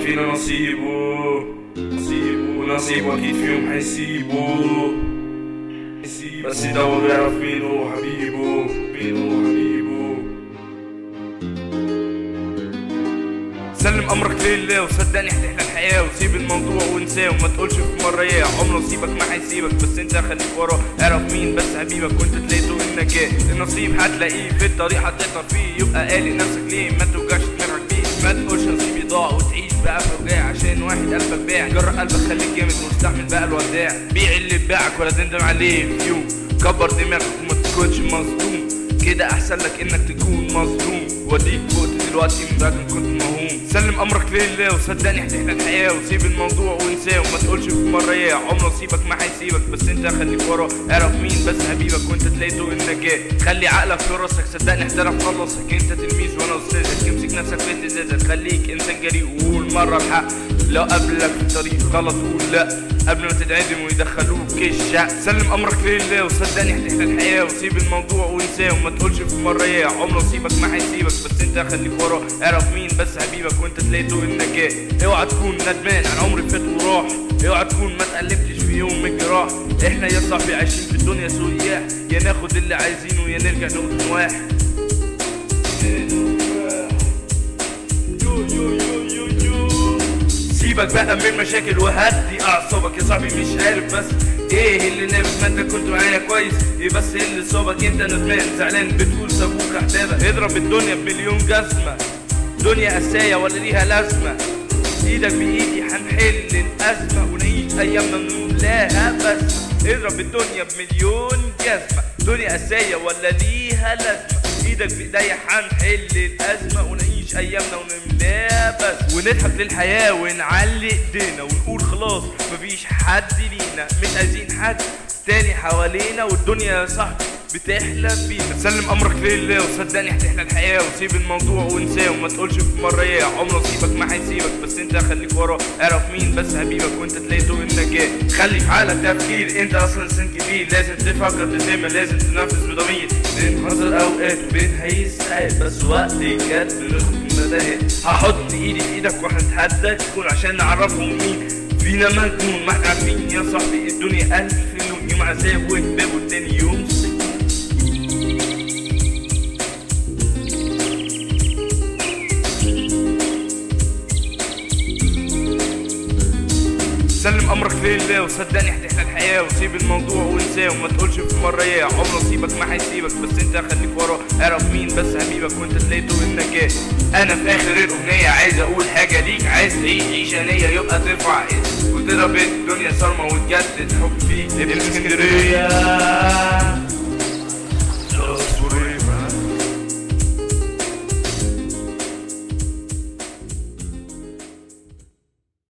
فينا نصيبه ونصيبه اكيد في يوم هيسيبه، بس يدور يعرف مين هو حبيبه. سلم امرك لله وصدقني هتحلى الحياه، وسيب الموضوع وانساه وما تقولش في مره يا عمره نصيبك ما هيسيبك، بس انت خليك وراه اعرف مين بس حبيبك وانت تلاقيته النجاه. النصيب هتلاقيه في الطريق هتقطع فيه، يبقى قالي نفسك ليه ما توجعش دماغك بيه. ما تقولش نصيبي ضاع وتعيش بقى في وجاع عشان واحد قلبك باع. جرأ قلبك خليك جامد واستحمل بقى الوداع، بيع اللي باعك ولا تندم عليه في يوم. كبر دماغك وما تكونش مصدوم، كده احسن لك انك تكون مظلوم. وديك فوق دلوقتي من بعد ما كنت موهوم. سلم امرك لله وصدقني هتحلى الحياه، وسيب الموضوع وانساه وما تقولش في مره يا عمره نصيبك ما هيسيبك، بس انت خليك وراه اعرف مين بس حبيبك وانت تلاقيته النجاه. خلي عقلك في راسك صدقني احترف خلصك، انت تلميذ وانا استاذك. امسك نفسك في اهتزازك، خليك انسان جريء وقول مره الحق. لو قابلك في طريق غلط قول لا قبل ما تتعدم ويدخلوك الشق. سلم امرك لله وصدقني هتحلى الحياه، وسيب الموضوع وانساه وما تقولش في مره يا عمره نصيبك ما هيسيبك، بس انت خليك وراه اعرف مين بس حبيبك وانت تلاقيته النجاه. اوعى تكون ندمان عن عمر فات وراح، اوعى تكون ما اتقلبتش في يوم من الجراح. احنا يا صاحبي عايشين في الدنيا سياح، يا ناخد اللي عايزينه يا نرجع نقول نواح. سيبك بقى من مشاكل وهدي اعصابك يا صاحبي، مش عارف بس ايه اللي نامت ما انت كنت معايا كويس. ايه بس اللي صابك انت ندمان زعلان بتقول سابوك احبابك. اضرب الدنيا بمليون جزمه، دنيا قسايه ولا ليها لازمه. ايدك بايدي هنحل الازمه ونعيش ايامنا نملاها بس. اضرب الدنيا بمليون جزمه، دنيا قسايه ولا ليها لازمه. ايدك بايديا هنحل الازمه ونعيش ايامنا ونملاها بس. ونضحك للحياه ونعلي ايدينا ونقول خلاص مفيش حد لينا، مش عايزين حد تاني حوالينا، والدنيا يا صاحبي بتحلى بينا. سلم امرك لله وصدقني هتحلى الحياه، وسيب الموضوع وانساه وما تقولش في مره يا عمره نصيبك ما هيسيبك، بس انت خليك وراه اعرف مين بس حبيبك وانت تلاقيته النجاه. خلي في عقلك تفكير، انت اصلا انسان كبير لازم تفكر بذمه، لازم تنفذ بضمير. بنحصل اوقات وبنهيس ساعات، بس وقت الجد بنخرج مداهات. هحط ايدي في ايدك وهنتحدى تكون عشان نعرفهم مين فينا مجنون. ما احنا عارفين يا صاحبي الدنيا الف لون، يوم عذاب وهباب والتاني يوم سلم امرك لله وصدقني هتحلى الحياه، وسيب الموضوع وانساه وما تقولش في مره يا عمره نصيبك ما هيسيبك، بس انت خليك وراه اعرف مين بس حبيبك وانت تلاقيته النجاه. انا في اخر الاغنيه عايز اقول حاجه ليك، عايز تعيش عيشه نيه يبقى ترفع ايدك وتضرب الدنيا صارمه وتجدد حب فيك. الاسكندريه